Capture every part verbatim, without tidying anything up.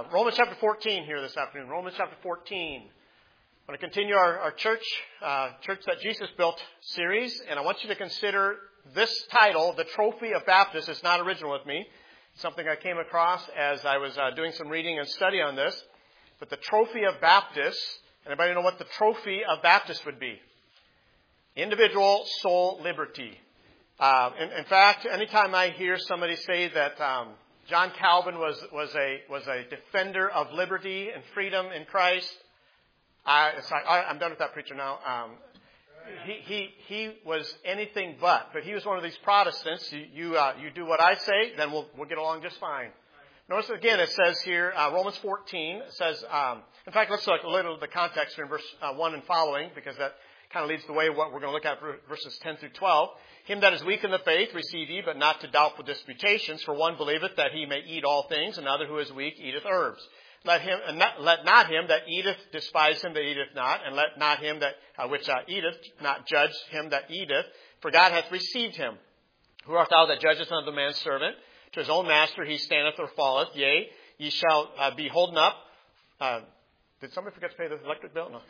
Romans chapter fourteen here this afternoon. Romans chapter fourteen. I want to continue our, our church, uh, Church That Jesus Built series, and I want you to consider this title, The Trophy of Baptists. It's not original with me. It's something I came across as I was uh, doing some reading and study on this. But the Trophy of Baptists, anybody know what the Trophy of Baptists would be? Individual soul liberty. Uh, in, in fact, anytime I hear somebody say that um, John Calvin was, was, a, was a defender of liberty and freedom in Christ, I, it's like, I, I'm done with that preacher now. Um, he, he, he was anything but, but he was one of these Protestants. You, you, uh, you do what I say, then we'll, we'll get along just fine. Notice again, it says here, uh, Romans fourteen, it says, um, in fact, let's look a little at the context here in verse uh, one and following, because that kind of leads the way of what we're going to look at verses ten through twelve. Him that is weak in the faith receive ye, but not to doubtful disputations. For one believeth that he may eat all things, another who is weak eateth herbs. Let him, and not, let not him that eateth despise him that eateth not, and let not him that uh, which uh, eateth not judge him that eateth. For God hath received him. Who art thou that judgest another man's servant? To his own master he standeth or falleth. Yea, ye shall uh, be holden up. Uh, did somebody forget to pay the electric bill? No.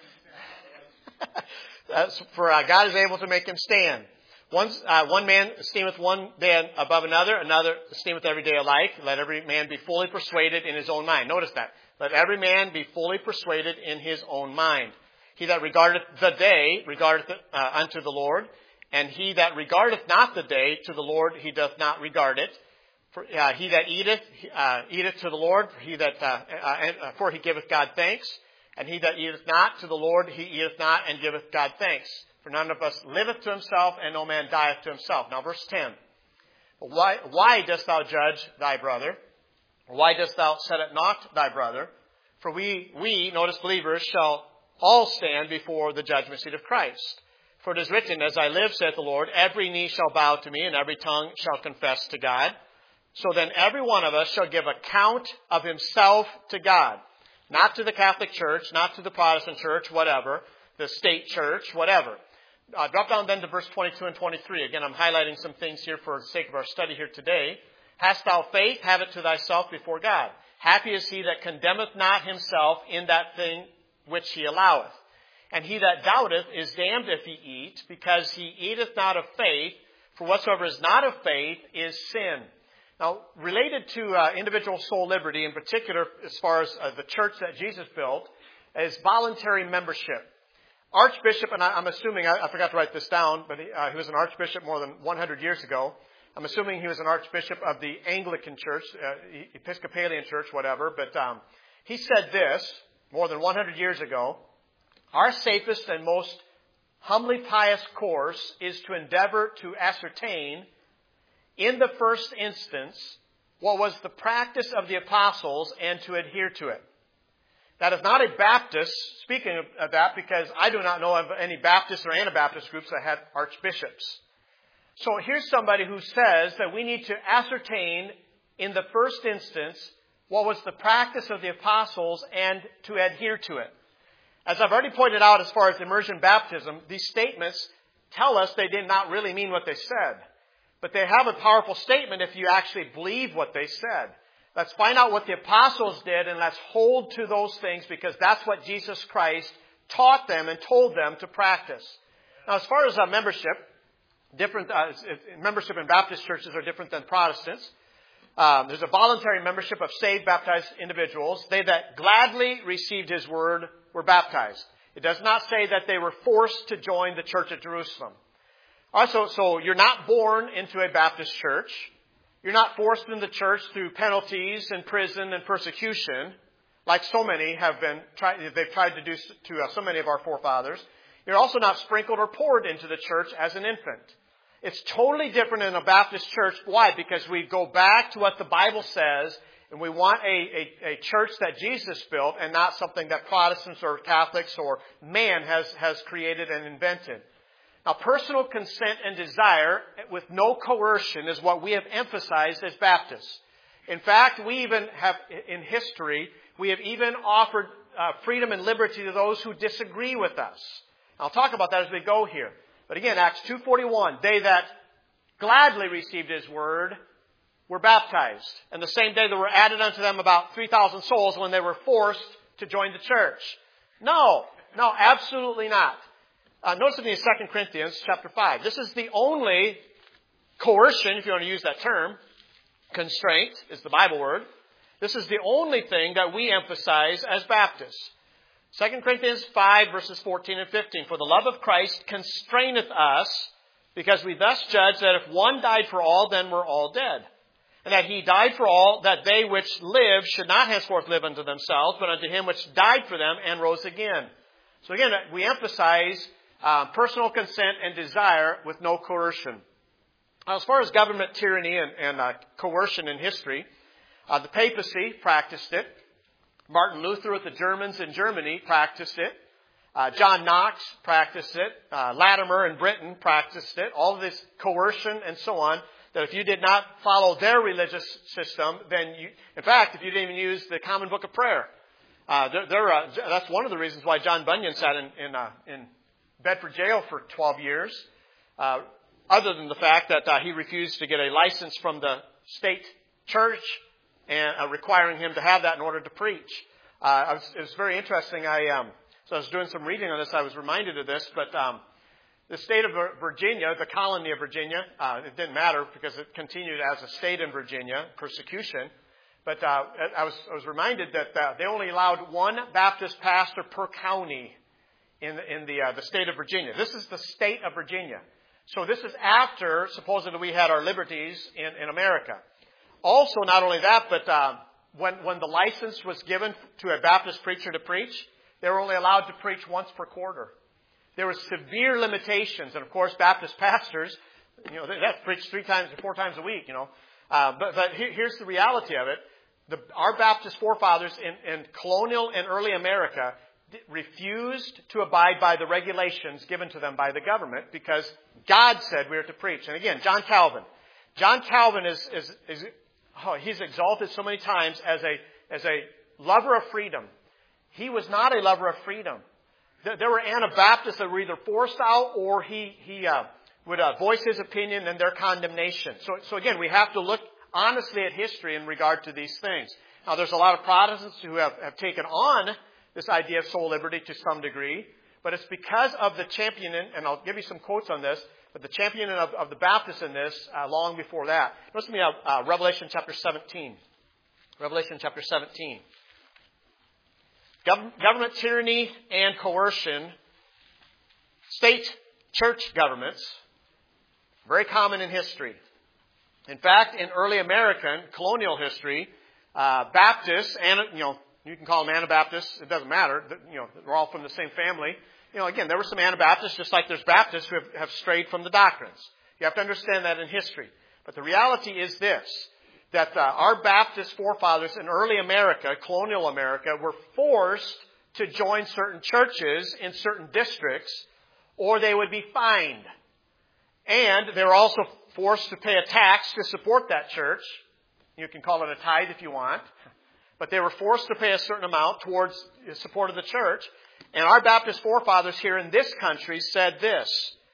uh, for uh, God is able to make him stand. One, uh, one man esteemeth one day above another, another esteemeth every day alike. Let every man be fully persuaded in his own mind. Notice that. Let every man be fully persuaded in his own mind. He that regardeth the day regardeth it uh, unto the Lord, and he that regardeth not the day to the Lord, he doth not regard it. For uh, he that eateth, uh, eateth to the Lord, for he that uh, uh, for he giveth God thanks, and he that eateth not to the Lord, he eateth not and giveth God thanks. For none of us liveth to himself, and no man dieth to himself. Now, verse ten. Why, why dost thou judge thy brother? Why dost thou set at naught thy brother? For we, we, notice believers, shall all stand before the judgment seat of Christ. For it is written, As I live, saith the Lord, every knee shall bow to me, and every tongue shall confess to God. So then every one of us shall give account of himself to God. Not to the Catholic Church, not to the Protestant Church, whatever, the state church, whatever. Uh, drop down then to verse twenty-two and twenty-three. Again, I'm highlighting some things here for the sake of our study here today. Hast thou faith? Have it to thyself before God. Happy is he that condemneth not himself in that thing which he alloweth. And he that doubteth is damned if he eat, because he eateth not of faith. For whatsoever is not of faith is sin. Now, related to uh, individual soul liberty, in particular, as far as uh, the church that Jesus built, is voluntary membership. Archbishop, and I, I'm assuming, I, I forgot to write this down, but he, uh, he was an archbishop more than one hundred years ago. I'm assuming he was an archbishop of the Anglican Church, uh, Episcopalian Church, whatever. But um, he said this more than one hundred years ago. Our safest and most humbly pious course is to endeavor to ascertain, in the first instance, what was the practice of the apostles and to adhere to it. That is not a Baptist, speaking of that, because I do not know of any Baptist or Anabaptist groups that had archbishops. So here's somebody who says that we need to ascertain in the first instance what was the practice of the apostles and to adhere to it. As I've already pointed out as far as immersion baptism, these statements tell us they did not really mean what they said. But they have a powerful statement if you actually believe what they said. Let's find out what the apostles did, and let's hold to those things, because that's what Jesus Christ taught them and told them to practice. Now, as far as uh, membership, different uh, membership in Baptist churches are different than Protestants. Um, there's a voluntary membership of saved, baptized individuals. They that gladly received his word were baptized. It does not say that they were forced to join the Church at Jerusalem. Also, so you're not born into a Baptist church. You're not forced into the church through penalties and prison and persecution, like so many have been, tried, they've tried to do to uh, so many of our forefathers. You're also not sprinkled or poured into the church as an infant. It's totally different in a Baptist church. Why? Because we go back to what the Bible says, and we want a, a, a church that Jesus built and not something that Protestants or Catholics or man has, has created and invented. Now, personal consent and desire with no coercion is what we have emphasized as Baptists. In fact, we even have, in history, we have even offered uh, freedom and liberty to those who disagree with us. I'll talk about that as we go here. But again, Acts two forty-one, they that gladly received his word were baptized. And the same day there were added unto them about three thousand souls when they were forced to join the church. No, no, absolutely not. Uh, notice with me in Second Corinthians chapter five. This is the only coercion, if you want to use that term. Constraint is the Bible word. This is the only thing that we emphasize as Baptists. Second Corinthians five, verses fourteen and fifteen. For the love of Christ constraineth us, because we thus judge that if one died for all, then we're all dead. And that he died for all, that they which live should not henceforth live unto themselves, but unto him which died for them and rose again. So again, we emphasize uh, personal consent and desire with no coercion. Now, as far as government tyranny and, and uh, coercion in history, uh, the papacy practiced it. Martin Luther with the Germans in Germany practiced it. Uh, John Knox practiced it. Uh, Latimer in Britain practiced it. All of this coercion and so on, that if you did not follow their religious system, then you, in fact, if you didn't even use the Common Book of Prayer, uh, they're, they're, uh, that's one of the reasons why John Bunyan sat in, in, uh, in Bedford jail for twelve years, uh, other than the fact that uh, he refused to get a license from the state church and uh, requiring him to have that in order to preach. Uh, I was, it was very interesting. I um, so I was doing some reading on this. I was reminded of this, but um, the state of Virginia, the colony of Virginia, uh, it didn't matter because it continued as a state in Virginia, persecution. But uh, I was I was reminded that uh, they only allowed one Baptist pastor per county in in the uh, the state of Virginia. This is the state of Virginia. So this is after supposedly we had our liberties in, in America. Also, not only that, but uh, when when the license was given to a Baptist preacher to preach, they were only allowed to preach once per quarter. There were severe limitations, and of course, Baptist pastors, you know, they have to preach three times or four times a week, you know. Uh, but but here, here's the reality of it: the, our Baptist forefathers in, in colonial and early America refused to abide by the regulations given to them by the government because God said we are to preach. And again, John Calvin. John Calvin is, is, is oh, he's exalted so many times as a, as a lover of freedom. He was not a lover of freedom. There, there were Anabaptists that were either forced out or he, he uh, would uh, voice his opinion and their condemnation. So, so again, we have to look honestly at history in regard to these things. Now, there's a lot of Protestants who have, have taken on this idea of soul liberty to some degree, but it's because of the championing, and I'll give you some quotes on this, but the championing of, of the Baptists in this uh, long before that. Listen to me, uh, uh, Revelation chapter seventeen. Revelation chapter seventeen. Gov- government tyranny and coercion, state church governments, very common in history. In fact, in early American colonial history, uh, Baptists and, you know, you can call them Anabaptists. It doesn't matter. You know, they're all from the same family. You know, again, there were some Anabaptists, just like there's Baptists who have, have strayed from the doctrines. You have to understand that in history. But the reality is this, that uh, our Baptist forefathers in early America, colonial America, were forced to join certain churches in certain districts, or they would be fined. And they were also forced to pay a tax to support that church. You can call it a tithe if you want. But they were forced to pay a certain amount towards the support of the church. And our Baptist forefathers here in this country said this: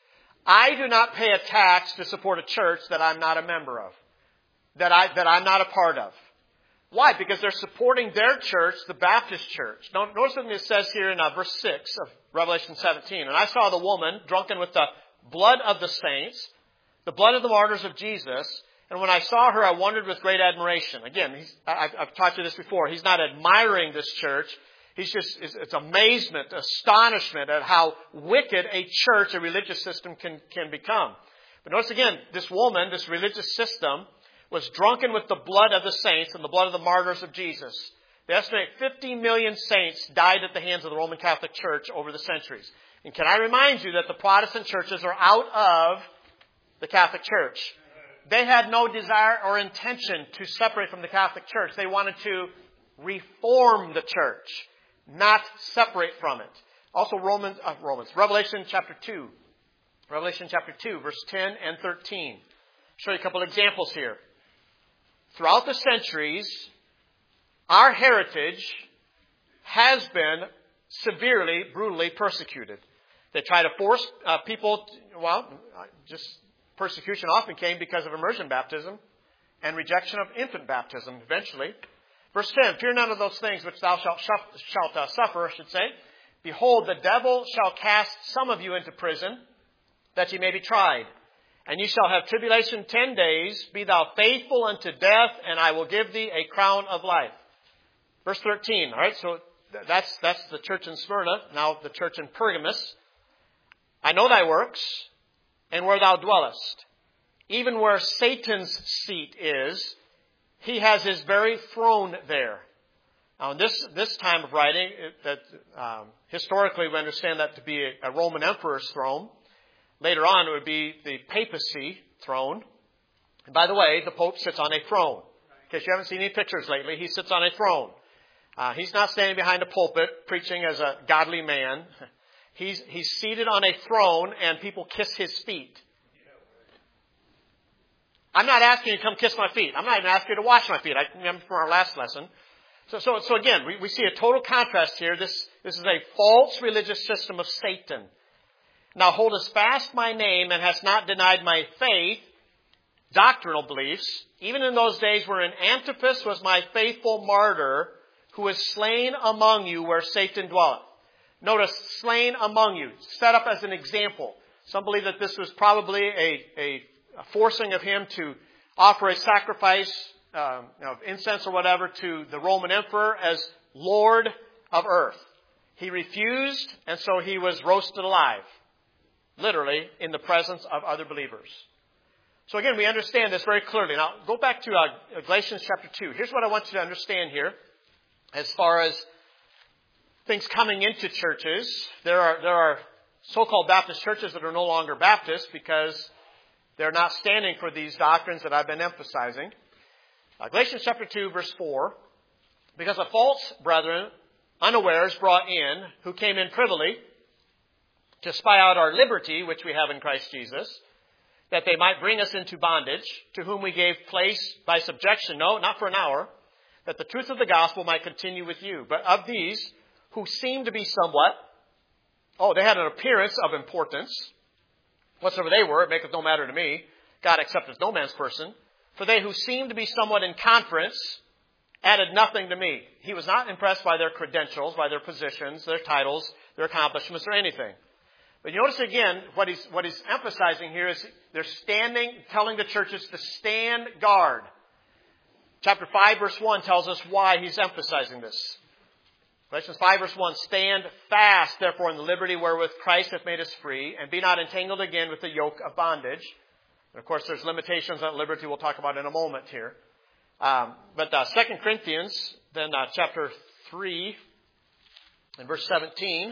I do not pay a tax to support a church that I'm not a member of, that, I, that I'm not a part of. Why? Because they're supporting their church, the Baptist church. Now, notice what it says here in uh, verse six of Revelation seventeen. And I saw the woman drunken with the blood of the saints, the blood of the martyrs of Jesus. And when I saw her, I wondered with great admiration. Again, he's, I've, I've taught you this before. He's not admiring this church. He's just, it's, it's amazement, astonishment at how wicked a church, a religious system can, can become. But notice again, this woman, this religious system, was drunken with the blood of the saints and the blood of the martyrs of Jesus. They estimate fifty million saints died at the hands of the Roman Catholic Church over the centuries. And can I remind you that the Protestant churches are out of the Catholic Church? They had no desire or intention to separate from the Catholic Church. They wanted to reform the church, not separate from it. Also, Romans, uh, Romans, Revelation chapter two. Revelation chapter two, verse ten and thirteen. I'll show you a couple of examples here. Throughout the centuries, our heritage has been severely, brutally persecuted. They try to force uh, people, to, well, just persecution often came because of immersion baptism. and rejection of infant baptism eventually. Verse ten, fear none of those things which thou shalt, shalt uh, suffer, I should say. Behold, the devil shall cast some of you into prison, that ye may be tried. And ye shall have tribulation ten days. Be thou faithful unto death, and I will give thee a crown of life. Verse thirteen, all right, so that's, that's the church in Smyrna, now the church in Pergamos. I know thy works, and where thou dwellest. Even where Satan's seat is, he has his very throne there. Now, in this, this time of writing, it, that um, historically we understand that to be a, a Roman emperor's throne. Later on, it would be the papacy throne. And by the way, the Pope sits on a throne. In case you haven't seen any pictures lately, he sits on a throne. Uh, he's not standing behind a pulpit preaching as a godly man. He's, he's seated on a throne, and people kiss his feet. I'm not asking you to come kiss my feet. I'm not even asking you to wash my feet. I remember from our last lesson. So, so, so again, we, we see a total contrast here. This, this is a false religious system of Satan. Now holdest fast my name and hast not denied my faith, doctrinal beliefs, even in those days wherein Antipas was my faithful martyr, who was slain among you where Satan dwelleth. Notice, slain among you, set up as an example. Some believe that this was probably a, a, a forcing of him to offer a sacrifice um, of incense or whatever to the Roman emperor as Lord of earth. He refused, and so he was roasted alive, literally in the presence of other believers. So again, we understand this very clearly. Now, go back to uh, Galatians chapter two. Here's what I want you to understand here as far as things coming into churches. There are, there are so-called Baptist churches that are no longer Baptist because they're not standing for these doctrines that I've been emphasizing. Uh, Galatians chapter two, verse four. Because of false brethren, unawares brought in, who came in privily to spy out our liberty, which we have in Christ Jesus, that they might bring us into bondage, to whom we gave place by subjection, no, not for an hour, that the truth of the gospel might continue with you. But of these, who seemed to be somewhat, oh, they had an appearance of importance. Whatsoever they were, it maketh no matter to me. God accepteth no man's person. For they who seemed to be somewhat in conference added nothing to me. He was not impressed by their credentials, by their positions, their titles, their accomplishments, or anything. But you notice again, what he's, what he's emphasizing here is they're standing, telling the churches to stand guard. Chapter five, verse one tells us why he's emphasizing this. Galatians five, verse one, stand fast, therefore, in the liberty wherewith Christ hath made us free, and be not entangled again with the yoke of bondage. And of course, there's limitations on liberty we'll talk about in a moment here. Um, but uh, Second Corinthians, then uh, chapter three, and verse seventeen.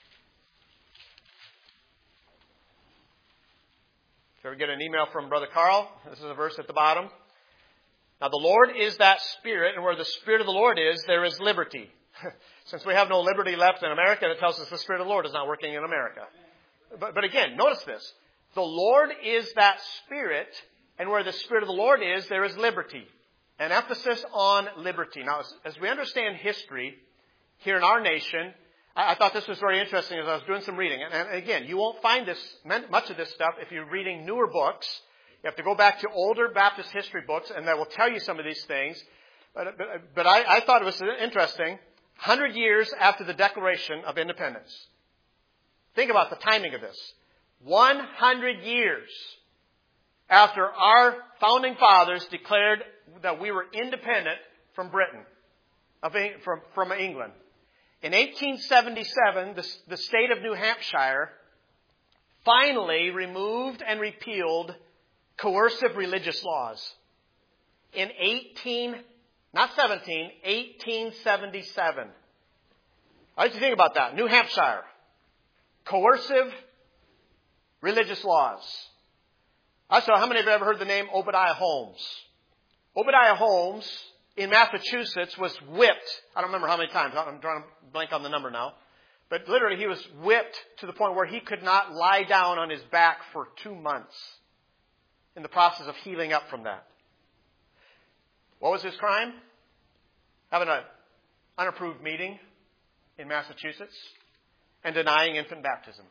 If you ever get an email from Brother Carl, this is a verse at the bottom. Now the Lord is that Spirit, and where the Spirit of the Lord is, there is liberty. Since we have no liberty left in America, it tells us the Spirit of the Lord is not working in America. But, but again, notice this. The Lord is that Spirit, and where the Spirit of the Lord is, there is liberty. An emphasis on liberty. Now, as, as we understand history here in our nation, I, I thought this was very interesting as I was doing some reading. And, and again, you won't find this much of this stuff if you're reading newer books. You have to go back to older Baptist history books, and that will tell you some of these things. But, but, but I, I thought it was interesting. one hundred years after the Declaration of Independence. Think about the timing of this. one hundred years after our founding fathers declared that we were independent from Britain, from, from England. In eighteen seventy-seven, the, the state of New Hampshire finally removed and repealed coercive religious laws. In eighteen, not seventeen, eighteen seventy-seven. I want you to think about that. New Hampshire. Coercive religious laws. Also, how many of you have ever heard the name Obadiah Holmes? Obadiah Holmes in Massachusetts was whipped. I don't remember how many times. I'm drawing a blank on the number now. But literally he was whipped to the point where he could not lie down on his back for two months in the process of healing up from that. What was his crime? Having an unapproved meeting in Massachusetts and denying infant baptism.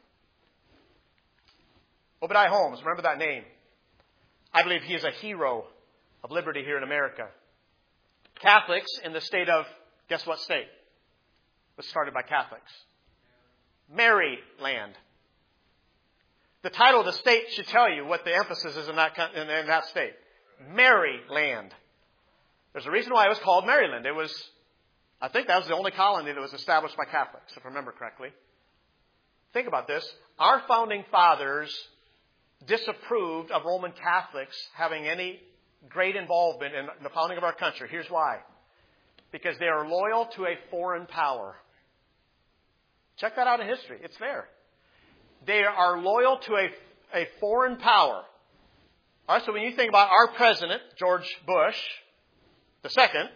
Obadiah Holmes, remember that name. I believe he is a hero of liberty here in America. Catholics in the state of, guess what state? It was started by Catholics. Maryland. The title of the state should tell you what the emphasis is in that, in, in that state. Maryland. There's a reason why it was called Maryland. It was, I think that was the only colony that was established by Catholics, if I remember correctly. Think about this. Our founding fathers disapproved of Roman Catholics having any great involvement in the founding of our country. Here's why. Because they are loyal to a foreign power. Check that out in history. It's there. They are loyal to a, a foreign power. All right, so when you think about our president, George Bush the second,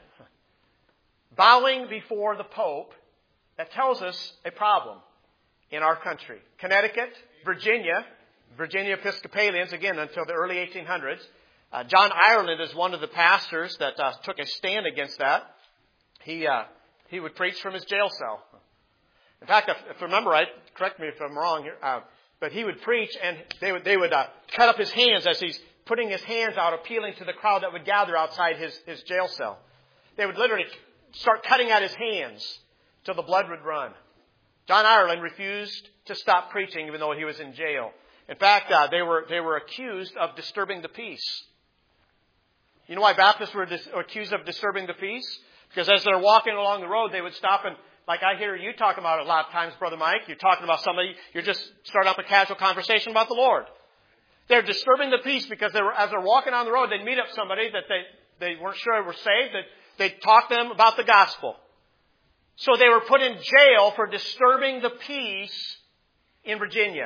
bowing before the Pope, that tells us a problem in our country. Connecticut, Virginia, Virginia Episcopalians, again, until the early eighteen hundreds. Uh, John Ireland is one of the pastors that uh, took a stand against that. He uh, he would preach from his jail cell. In fact, if, if I remember right, correct me if I'm wrong here, uh, but he would preach and they would they would uh, cut up his hands as he's putting his hands out, appealing to the crowd that would gather outside his, his jail cell. They would literally start cutting at his hands till the blood would run. John Ireland refused to stop preaching even though he was in jail. In fact, uh, they were they were accused of disturbing the peace. You know why Baptists were dis- accused of disturbing the peace? Because as they're walking along the road, they would stop and, like I hear you talking about it a lot of times, Brother Mike, you're talking about somebody, you're just starting up a casual conversation about the Lord. They're disturbing the peace because they were, as they're walking on the road, they'd meet up somebody that they, they weren't sure were saved, that they'd talk to them about the gospel. So they were put in jail for disturbing the peace in Virginia.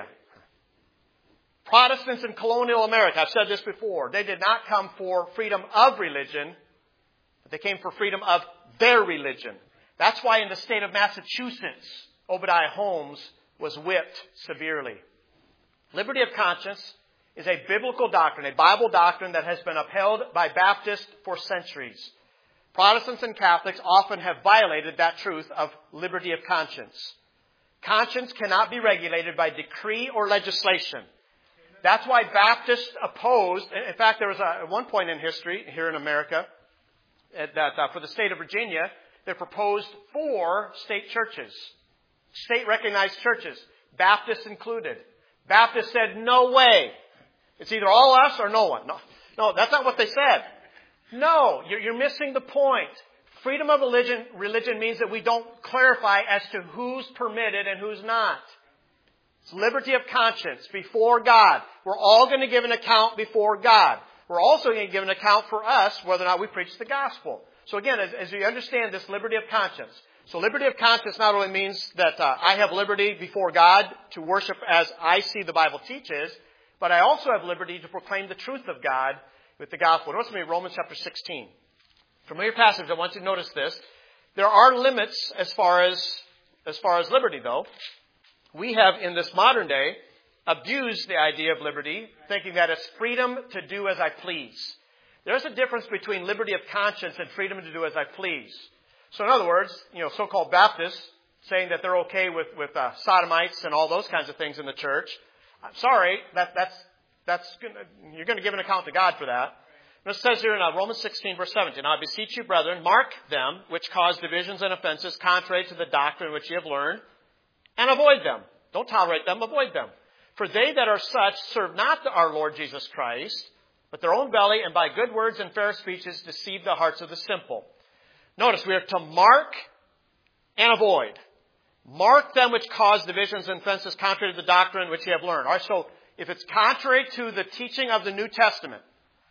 Protestants in colonial America, I've said this before, they did not come for freedom of religion, but they came for freedom of their religion. That's why in the state of Massachusetts, Obadiah Holmes was whipped severely. Liberty of conscience is a biblical doctrine, a Bible doctrine that has been upheld by Baptists for centuries. Protestants and Catholics often have violated that truth of liberty of conscience. Conscience cannot be regulated by decree or legislation. That's why Baptists opposed, in fact, there was a, at one point in history here in America, that uh, for the state of Virginia, they proposed four state churches, state-recognized churches, Baptists included. Baptists said, no way. It's either all us or no one. No, no, that's not what they said. No, you're, you're missing the point. Freedom of religion, religion means that we don't clarify as to who's permitted and who's not. It's liberty of conscience before God. We're all going to give an account before God. We're also going to give an account for us whether or not we preach the gospel. So again, as, as you understand this liberty of conscience. So liberty of conscience not only means that uh, I have liberty before God to worship as I see the Bible teaches, but I also have liberty to proclaim the truth of God with the gospel. Notice with me Romans chapter sixteen. Familiar passage, I want you to notice this. There are limits as far as, as far as liberty, though. We have, in this modern day, abused the idea of liberty, thinking that it's freedom to do as I please. There's a difference between liberty of conscience and freedom to do as I please. So in other words, you know, so-called Baptists saying that they're okay with, with uh, sodomites and all those kinds of things in the church. I'm sorry, that, that's, that's gonna, you're going to give an account to God for that. And it says here in uh, Romans sixteen, verse seventeen, I beseech you, brethren, mark them which cause divisions and offenses contrary to the doctrine which you have learned, and avoid them. Don't tolerate them, avoid them. For they that are such serve not our Lord Jesus Christ, but their own belly, and by good words and fair speeches deceive the hearts of the simple. Notice, we are to mark and avoid. Mark them which cause divisions and offenses contrary to the doctrine which you have learned. All right, so if it's contrary to the teaching of the New Testament,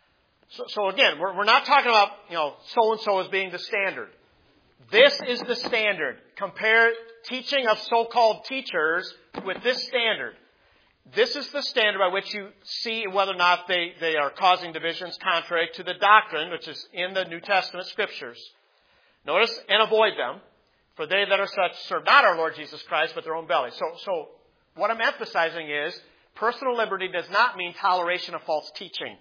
so, so again, we're, we're not talking about, you know, so-and-so as being the standard. This is the standard. Compare teaching of so-called teachers with this standard. This is the standard by which you see whether or not they, they are causing divisions contrary to the doctrine which is in the New Testament Scriptures. Notice, and avoid them, for they that are such serve not our Lord Jesus Christ, but their own belly. So, so what I'm emphasizing is, personal liberty does not mean toleration of false teaching.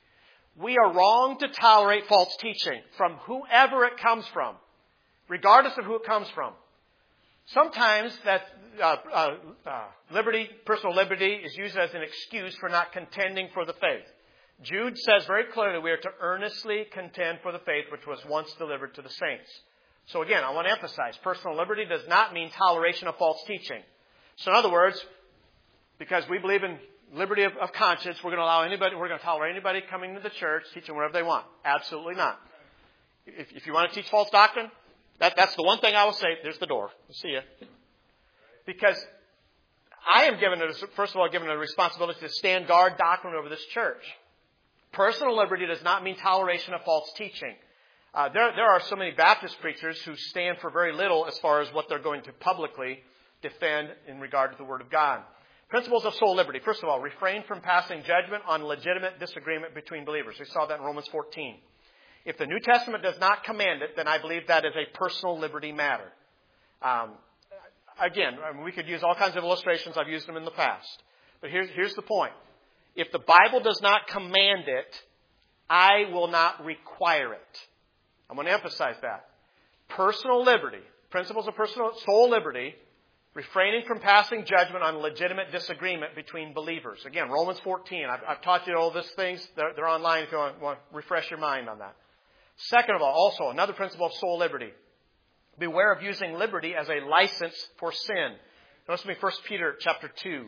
We are wrong to tolerate false teaching from whoever it comes from, regardless of who it comes from. Sometimes that uh, uh, uh, liberty, personal liberty, is used as an excuse for not contending for the faith. Jude says very clearly we are to earnestly contend for the faith which was once delivered to the saints. So again, I want to emphasize, personal liberty does not mean toleration of false teaching. So in other words, because we believe in liberty of, of conscience, we're going to allow anybody, we're going to tolerate anybody coming to the church, teaching whatever they want. Absolutely not. If, if you want to teach false doctrine, that, that's the one thing I will say. There's the door. We'll see you. Because I am given, a, first of all, given a responsibility to stand guard doctrine over this church. Personal liberty does not mean toleration of false teaching. Uh, there, there are so many Baptist preachers who stand for very little as far as what they're going to publicly defend in regard to the Word of God. Principles of soul liberty. First of all, refrain from passing judgment on legitimate disagreement between believers. We saw that in Romans fourteen. If the New Testament does not command it, then I believe that is a personal liberty matter. Um, again, we could use all kinds of illustrations. I've used them in the past. But here's, here's the point. If the Bible does not command it, I will not require it. I'm going to emphasize that. Personal liberty, principles of personal soul liberty, refraining from passing judgment on legitimate disagreement between believers. Again, Romans fourteen. I've, I've taught you all these things. They're, they're online if you want, want to refresh your mind on that. Second of all, also, another principle of soul liberty. Beware of using liberty as a license for sin. Notice with me First Peter chapter two.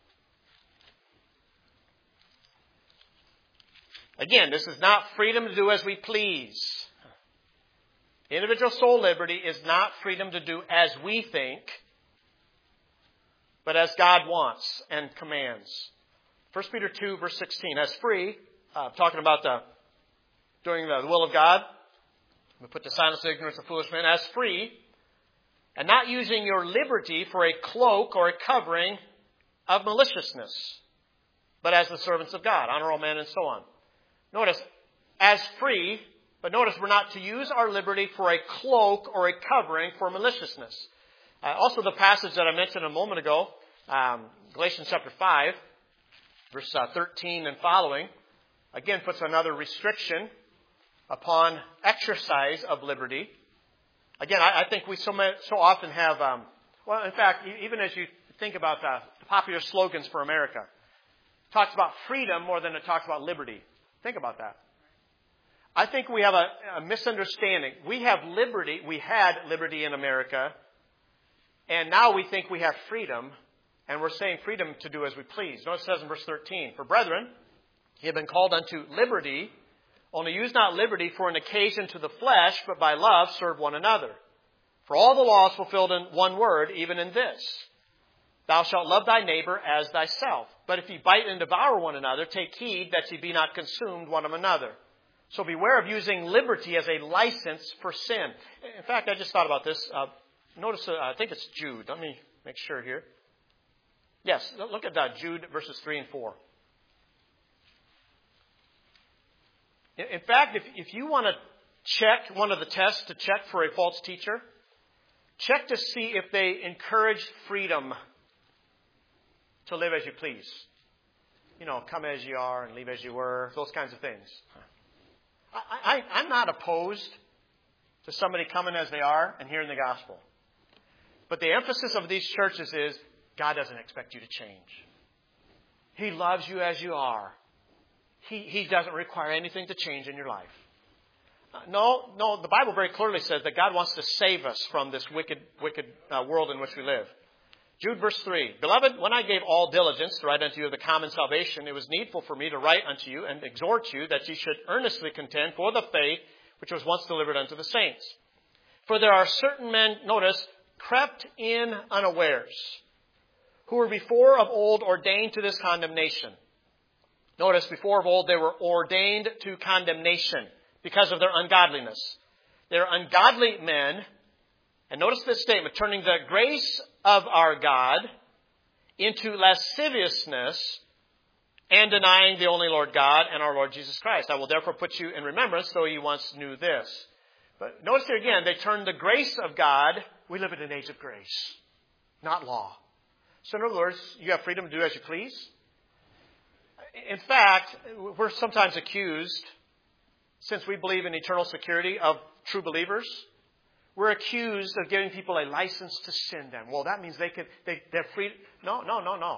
Again, this is not freedom to do as we please. Individual soul liberty is not freedom to do as we think, but as God wants and commands. First Peter two, verse sixteen. As free, uh, talking about the doing the will of God. We put to silence the ignorance of foolish men. As free, and not using your liberty for a cloak or a covering of maliciousness, but as the servants of God, honor all men and so on. Notice, as free, but notice we're not to use our liberty for a cloak or a covering for maliciousness. Uh, also, the passage that I mentioned a moment ago, um, Galatians chapter five, verse uh, thirteen and following, again puts another restriction upon exercise of liberty. Again, I, I think we so, many, so often have, um, well, in fact, even as you think about the, the popular slogans for America, it talks about freedom more than it talks about liberty. Think about that. I think we have a, a misunderstanding. We have liberty. We had liberty in America. And now we think we have freedom. And we're saying freedom to do as we please. Notice it says in verse thirteen, for brethren, ye have been called unto liberty. Only use not liberty for an occasion to the flesh, but by love serve one another. For all the law is fulfilled in one word, even in this. Thou shalt love thy neighbor as thyself. But if ye bite and devour one another, take heed that ye be not consumed one of another. So beware of using liberty as a license for sin. In fact, I just thought about this. Uh, notice, uh, I think it's Jude. Let me make sure here. Yes, look at that, Jude verses three and four. In fact, if, if you want to check one of the tests to check for a false teacher, check to see if they encourage freedom to live as you please. You know, come as you are and leave as you were, those kinds of things. I, I, I'm not opposed to somebody coming as they are and hearing the gospel. But the emphasis of these churches is God doesn't expect you to change. He loves you as you are. He, he doesn't require anything to change in your life. Uh, no, no, the Bible very clearly says that God wants to save us from this wicked, wicked uh, world in which we live. Jude verse three, Beloved, when I gave all diligence to write unto you of the common salvation, it was needful for me to write unto you and exhort you that ye should earnestly contend for the faith which was once delivered unto the saints. For there are certain men, notice, crept in unawares, who were before of old ordained to this condemnation. Notice, before of old they were ordained to condemnation because of their ungodliness. They're ungodly men. And notice this statement, turning the grace of our God into lasciviousness and denying the only Lord God and our Lord Jesus Christ. I will therefore put you in remembrance, though you once knew this. But notice here again, they turn the grace of God. We live in an age of grace, not law. So in other words, you have freedom to do as you please. In fact, we're sometimes accused, since we believe in eternal security of true believers, we're accused of giving people a license to sin then. Well, that means they could, they, they're free. No, no, no, no.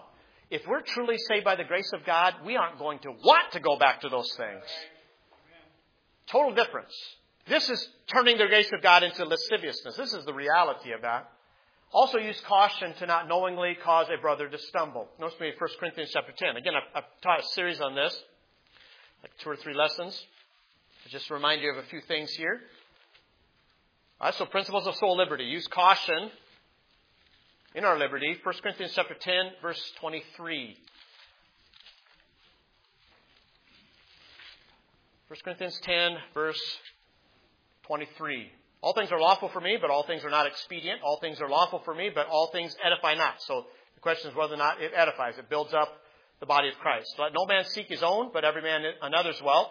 If we're truly saved by the grace of God, we aren't going to want to go back to those things. Total difference. This is turning the grace of God into lasciviousness. This is the reality of that. Also use caution to not knowingly cause a brother to stumble. Notice me in First Corinthians chapter ten. Again, I've, I've taught a series on this, like two or three lessons. I'll just remind you of a few things here. All right, so principles of soul liberty. Use caution in our liberty. First Corinthians chapter ten, verse twenty-three. First Corinthians ten, verse twenty-three. All things are lawful for me, but all things are not expedient. All things are lawful for me, but all things edify not. So the question is whether or not it edifies. It builds up the body of Christ. Let no man seek his own, but every man another's wealth.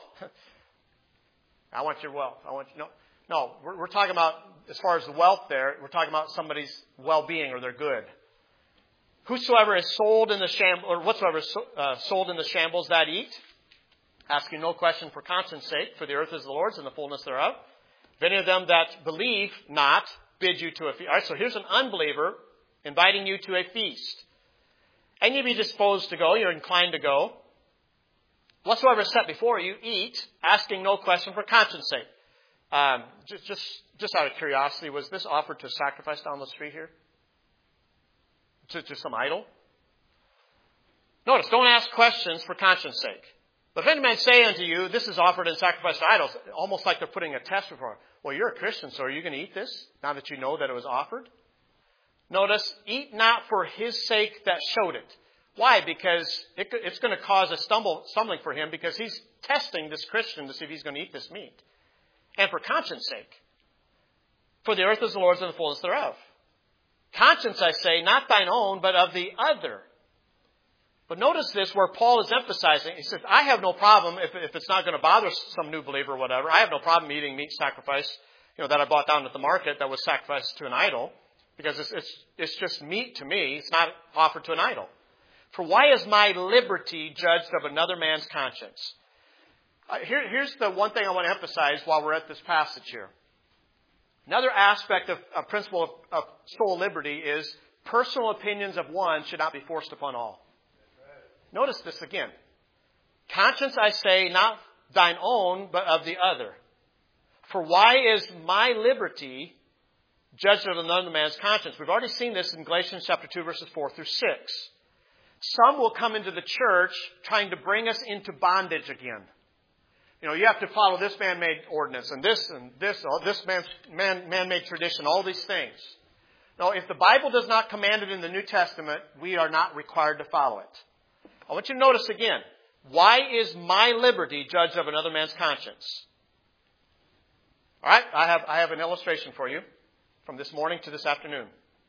I want your wealth. I want you, no, no. We're, we're talking about, as far as the wealth there, we're talking about somebody's well-being or their good. Whosoever is sold in the shambles, or whatsoever is uh, sold in the shambles, that eat, asking no question for conscience sake, for the earth is the Lord's and the fullness thereof. If any of them that believe not bid you to a feast. All right, so here's an unbeliever inviting you to a feast. And you be disposed to go, you're inclined to go. Whatsoever is set before you, eat, asking no question for conscience sake. Um, just, just, just out of curiosity, was this offered to sacrifice down the street here? To, to some idol? Notice, don't ask questions for conscience sake. But if any man say unto you, this is offered in sacrifice to idols, almost like they're putting a test before him. Well, you're a Christian, so are you going to eat this now that you know that it was offered? Notice, eat not for his sake that showed it. Why? Because it, it's going to cause a stumble, stumbling for him because he's testing this Christian to see if he's going to eat this meat. And for conscience sake. For the earth is the Lord's and the fullness thereof. Conscience, I say, not thine own, but of the other. But notice this where Paul is emphasizing. He says, I have no problem if, if it's not going to bother some new believer or whatever. I have no problem eating meat sacrifice, you know, that I bought down at the market that was sacrificed to an idol. Because it's, it's, it's just meat to me. It's not offered to an idol. For why is my liberty judged of another man's conscience? Uh, here, here's the one thing I want to emphasize while we're at this passage here. Another aspect of a principle of, of soul liberty is personal opinions of one should not be forced upon all. Notice this again. Conscience, I say, not thine own, but of the other. For why is my liberty judged of another man's conscience? We've already seen this in Galatians chapter two, verses four through six. Some will come into the church trying to bring us into bondage again. You know, you have to follow this man-made ordinance and this and this, all this man, man, man-made tradition, all these things. No, if the Bible does not command it in the New Testament, we are not required to follow it. I want you to notice again, why is my liberty judged of another man's conscience? All right, I have, I have an illustration for you from this morning to this afternoon.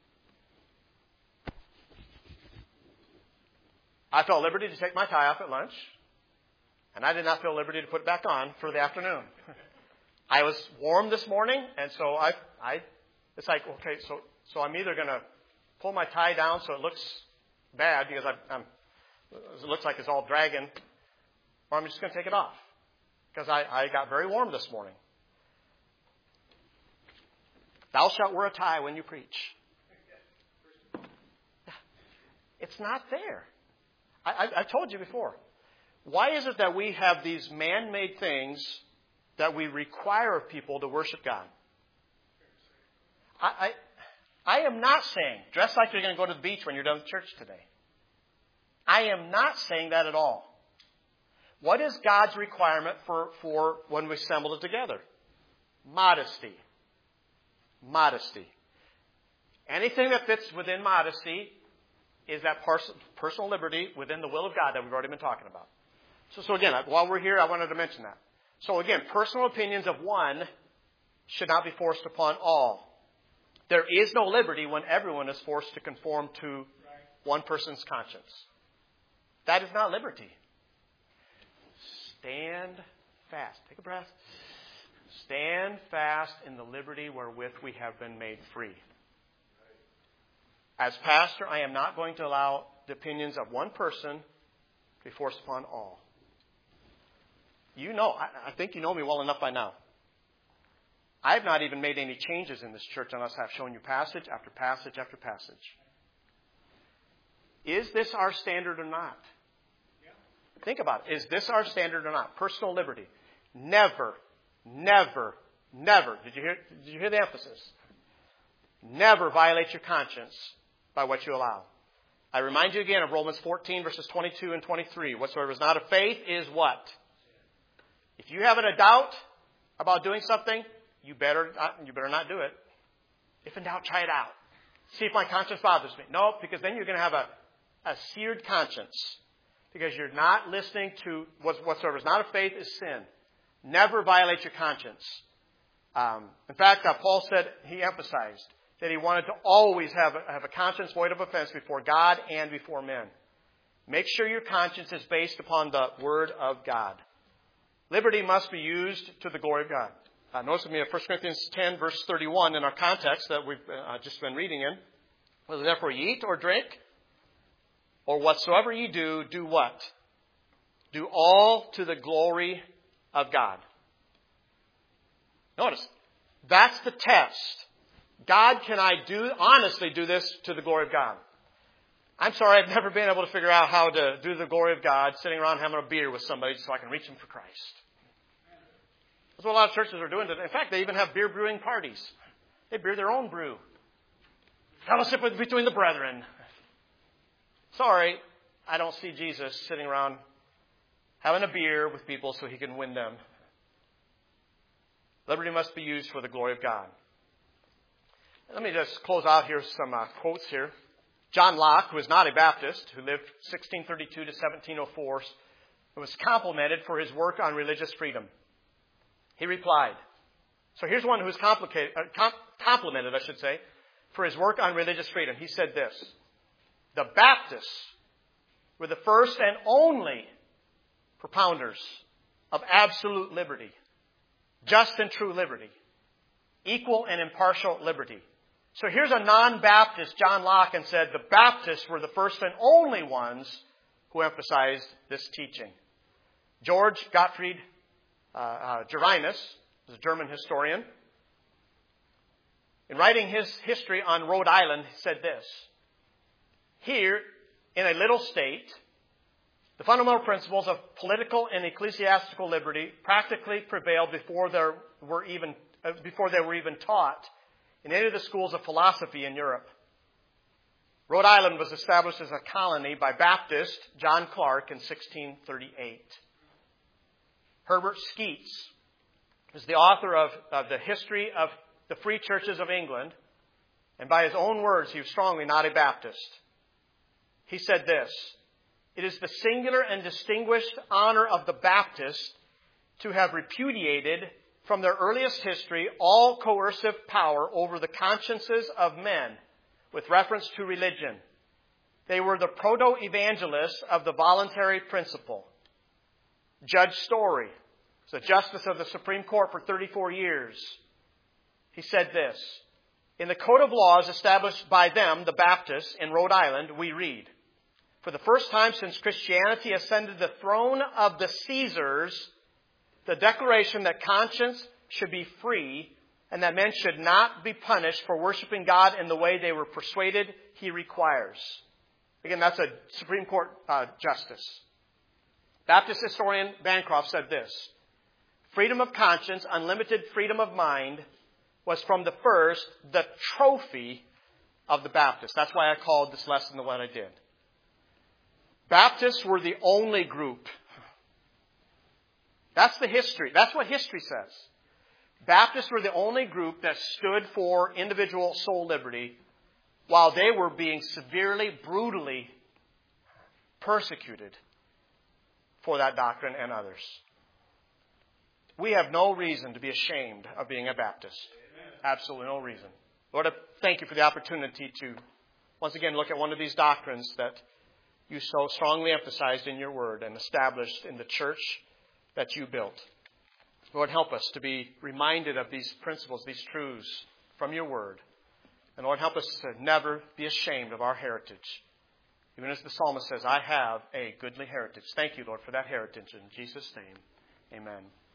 I felt liberty to take my tie off at lunch, and I did not feel liberty to put it back on for the afternoon. I was warm this morning, and so I, I, it's like, okay, so, so I'm either going to pull my tie down so it looks bad because I, I'm, it looks like it's all dragging, or I'm just going to take it off because I, I got very warm this morning. Thou shalt wear a tie when you preach. It's not there. I, I, I've told you before. Why is it that we have these man-made things that we require of people to worship God? I, I, I am not saying, dress like you're going to go to the beach when you're done with church today. I am not saying that at all. What is God's requirement for, for when we assemble together? Modesty. Modesty. Anything that fits within modesty is that pers- personal liberty within the will of God that we've already been talking about. So, so again, while we're here, I wanted to mention that. So again, personal opinions of one should not be forced upon all. There is no liberty when everyone is forced to conform to one person's conscience. That is not liberty. Stand fast. Take a breath. Stand fast in the liberty wherewith we have been made free. As pastor, I am not going to allow the opinions of one person to be forced upon all. You know, I, I think you know me well enough by now. I have not even made any changes in this church unless I've shown you passage after passage after passage. Is this our standard or not? Yeah. Think about it. Is this our standard or not? Personal liberty. Never, never, never. Did you hear, did you hear the emphasis? Never violate your conscience by what you allow. I remind you again of Romans fourteen, verses twenty-two and twenty-three. Whatsoever is not of faith is what? If you have a doubt about doing something, you better not, you better not do it. If in doubt, try it out. See if my conscience bothers me. No, because then you're going to have a, a seared conscience. Because you're not listening to whatsoever is not of faith is sin. Never violate your conscience. Um, in fact, uh, Paul said, he emphasized that he wanted to always have a, have a conscience void of offense before God and before men. Make sure your conscience is based upon the Word of God. Liberty must be used to the glory of God. Uh, notice with me in First Corinthians ten, verse thirty-one, in our context that we've uh, just been reading in. Whether therefore ye eat or drink, or whatsoever ye do, do what? Do all to the glory of God. Notice, that's the test. God, can I do honestly do this to the glory of God? I'm sorry, I've never been able to figure out how to do the glory of God sitting around having a beer with somebody so I can reach them for Christ. That's what a lot of churches are doing today. In fact, they even have beer brewing parties. They brew their own brew. Fellowship between the brethren. Sorry, I don't see Jesus sitting around having a beer with people so he can win them. Liberty must be used for the glory of God. Let me just close out here some uh, quotes here. John Locke, who was not a Baptist, who lived sixteen thirty-two to seventeen oh four, was complimented for his work on religious freedom. He replied, so here's one who was complicated, uh, com- complimented, I should say, for his work on religious freedom. He said this, the Baptists were the first and only propounders of absolute liberty, just and true liberty, equal and impartial liberty. So here's a non-Baptist, John Locke, and said the Baptists were the first and only ones who emphasized this teaching. George Gottfried uh, uh, Jerinus is a German historian. In writing his history on Rhode Island, he said this, here, in a little state, the fundamental principles of political and ecclesiastical liberty practically prevailed before there were even uh, before they were even taught in any of the schools of philosophy in Europe. Rhode Island was established as a colony by Baptist John Clark in sixteen thirty-eight. Herbert Skeets is the author of, of the history of the free churches of England, and by his own words, he was strongly not a Baptist. He said this, it is the singular and distinguished honor of the Baptists to have repudiated from their earliest history all coercive power over the consciences of men with reference to religion. They were the proto-evangelists of the voluntary principle. Judge Story was a justice of the Supreme Court for thirty-four years. He said this, in the code of laws established by them, the Baptists, in Rhode Island, we read, for the first time since Christianity ascended the throne of the Caesars, the declaration that conscience should be free and that men should not be punished for worshiping God in the way they were persuaded he requires. Again, that's a Supreme Court uh, justice. Baptist historian Bancroft said this, freedom of conscience, unlimited freedom of mind, was from the first the trophy of the Baptists. That's why I called this lesson the one I did. Baptists were the only group. That's the history. That's what history says. Baptists were the only group that stood for individual soul liberty while they were being severely, brutally persecuted for that doctrine and others. We have no reason to be ashamed of being a Baptist. Absolutely no reason. Lord, I thank you for the opportunity to once again look at one of these doctrines that you so strongly emphasized in your word and established in the church that you built. Lord, help us to be reminded of these principles, these truths from your word. And Lord, help us to never be ashamed of our heritage. Even as the psalmist says, I have a goodly heritage. Thank you, Lord, for that heritage. In Jesus' name, amen.